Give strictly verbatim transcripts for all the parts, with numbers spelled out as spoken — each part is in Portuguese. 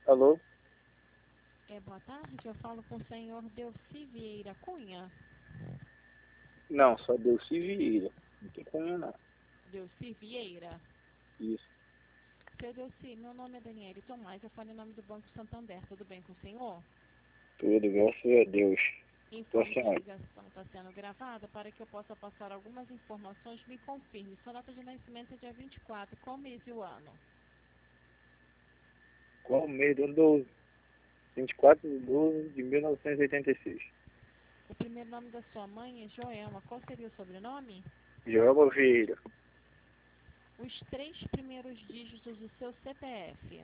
Alô? É, boa tarde, eu falo com o senhor Delci Vieira Cunha. Não, só Delci Vieira. Não tem como não. Delci Vieira. Isso. Seu Delci, meu nome é Daniele Tomás, eu falo em nome do Banco Santander, tudo bem com o senhor? Tudo, graças a Deus. Informo que a senhora. ligação está sendo gravada para que eu possa passar algumas informações. Me confirme, sua data de nascimento é dia vinte e quatro, qual mês e o ano? Qual o mês do ano doze? vinte e quatro de doze de mil novecentos e oitenta e seis. O primeiro nome da sua mãe é Joelma, qual seria o sobrenome? Joelma Vieira. Os três primeiros dígitos do seu C P F.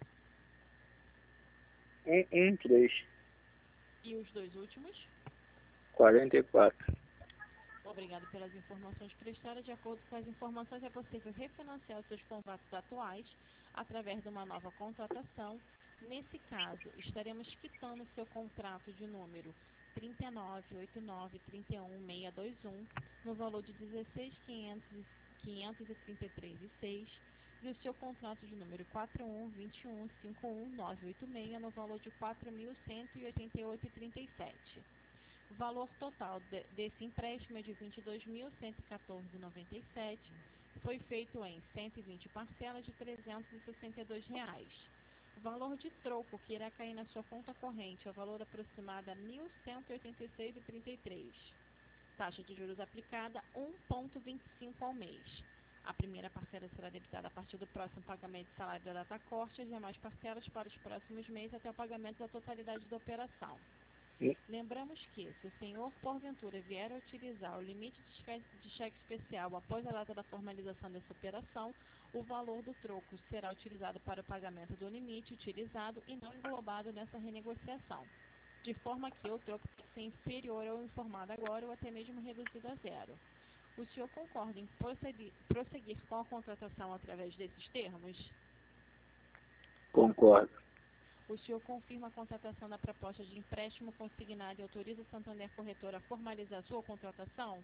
um um três, E os dois últimos? quarenta e quatro. Obrigado pelas informações prestadas. De acordo com as informações, é possível refinanciar os seus contratos atuais através de uma nova contratação. Nesse caso, estaremos quitando o seu contrato de número trinta e nove, oitenta e nove, trinta e um, seiscentos e vinte e um no valor de dezesseis mil quinhentos e trinta e três reais e seis centavos e o seu contrato de número quatro um, vinte e um, cinquenta e um, novecentos e oitenta e seis no valor de quatro mil cento e oitenta e oito reais e trinta e sete centavos. O valor total de, desse empréstimo é de vinte e dois mil cento e quatorze reais e noventa e sete centavos. Foi feito em cento e vinte parcelas de trezentos e sessenta e dois reais. O valor de troco que irá cair na sua conta corrente é o valor aproximado a mil cento e oitenta e seis reais e trinta e três centavos. Taxa de juros aplicada um vírgula vinte e cinco ao mês. A primeira parcela será debitada a partir do próximo pagamento de salário da data corte e as demais parcelas para os próximos meses até o pagamento da totalidade da operação. Lembramos que, se o senhor, porventura, vier a utilizar o limite de cheque especial após a data da formalização dessa operação, o valor do troco será utilizado para o pagamento do limite utilizado e não englobado nessa renegociação, de forma que o troco pode ser inferior ao informado agora ou até mesmo reduzido a zero. O senhor concorda em prosseguir, prosseguir com a contratação através desses termos? Concordo. O senhor confirma a contratação da proposta de empréstimo consignado e autoriza o Santander Corretora a formalizar sua contratação?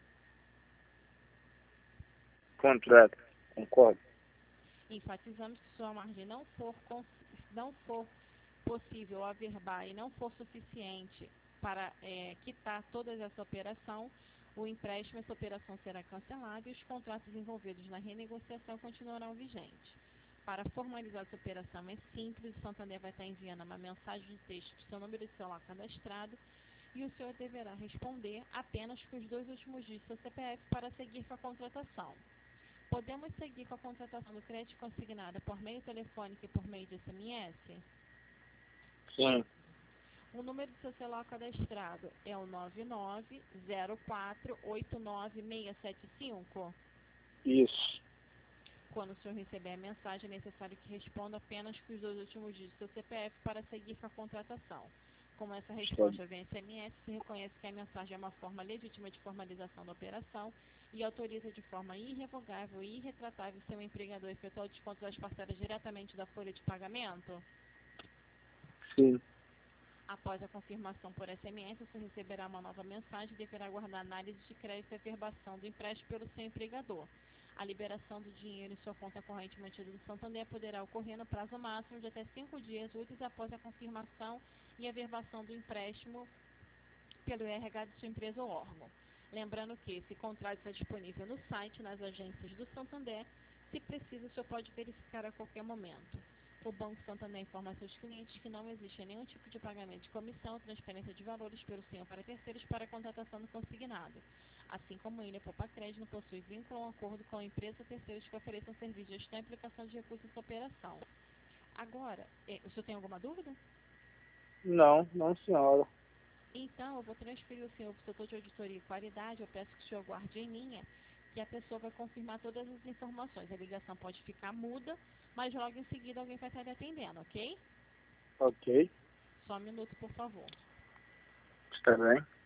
Contrato. Concordo. Enfatizamos que sua margem não for, não for possível averbar e não for suficiente para é, quitar toda essa operação, o empréstimo, essa operação será cancelada e os contratos envolvidos na renegociação continuarão vigentes. Para formalizar essa operação é simples, o Santander vai estar enviando uma mensagem de texto com seu número de celular cadastrado e o senhor deverá responder apenas com os dois últimos dígitos do seu C P F para seguir com a contratação. Podemos seguir com a contratação do crédito consignada por meio telefônico e por meio de S M S? Sim. O número do seu celular cadastrado é o nove nove zero quatro oito nove seis sete cinco? Isso. Quando o senhor receber a mensagem, é necessário que responda apenas com os dois últimos dígitos do seu C P F para seguir com a contratação. Como essa resposta vem S M S, se reconhece que a mensagem é uma forma legítima de formalização da operação e autoriza de forma irrevogável e irretratável seu empregador a efetuar o desconto das parcelas diretamente da folha de pagamento? Sim. Após a confirmação por S M S, você receberá uma nova mensagem e deverá aguardar análise de crédito e averbação do empréstimo pelo seu empregador. A liberação do dinheiro em sua conta corrente mantida do Santander poderá ocorrer no prazo máximo de até cinco dias úteis após a confirmação e averbação do empréstimo pelo I R H de sua empresa ou órgão. Lembrando que esse contrato está disponível no site, nas agências do Santander. Se precisa, o senhor pode verificar a qualquer momento. O Banco Santander informa a seus clientes que não existe nenhum tipo de pagamento de comissão ou transferência de valores pelo senhor para terceiros para a contratação do consignado. Assim como ele, a Poupa Crédito não possui vínculo ou acordo com a empresa ou terceiros que ofereçam serviço de gestão e aplicação de recursos nessa operação. Agora, o senhor tem alguma dúvida? Não, não, senhora. Então, eu vou transferir o senhor para o setor de auditoria e qualidade. Eu peço que o senhor aguarde em linha, que a pessoa vai confirmar todas as informações. A ligação pode ficar muda, mas logo em seguida alguém vai estar lhe atendendo, ok? Ok. Só um minuto, por favor. Está bem.